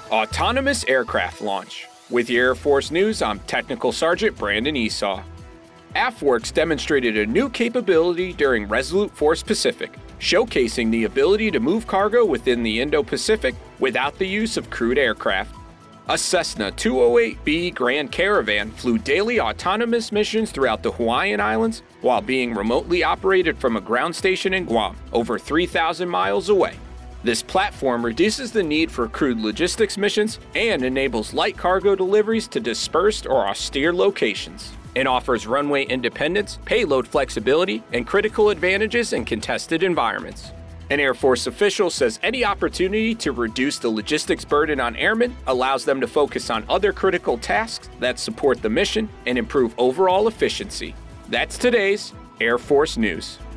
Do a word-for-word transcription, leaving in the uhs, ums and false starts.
Autonomous aircraft launch. With your Air Force News, I'm Technical Sergeant Brandon Esau. AFWERX demonstrated a new capability during Resolute Force Pacific, showcasing the ability to move cargo within the Indo-Pacific without the use of crewed aircraft. A Cessna two oh eight B Grand Caravan flew daily autonomous missions throughout the Hawaiian Islands while being remotely operated from a ground station in Guam, over three thousand miles away. This platform reduces the need for crewed logistics missions and enables light cargo deliveries to dispersed or austere locations. It offers runway independence, payload flexibility, and critical advantages in contested environments. An Air Force official says any opportunity to reduce the logistics burden on airmen allows them to focus on other critical tasks that support the mission and improve overall efficiency. That's today's Air Force News.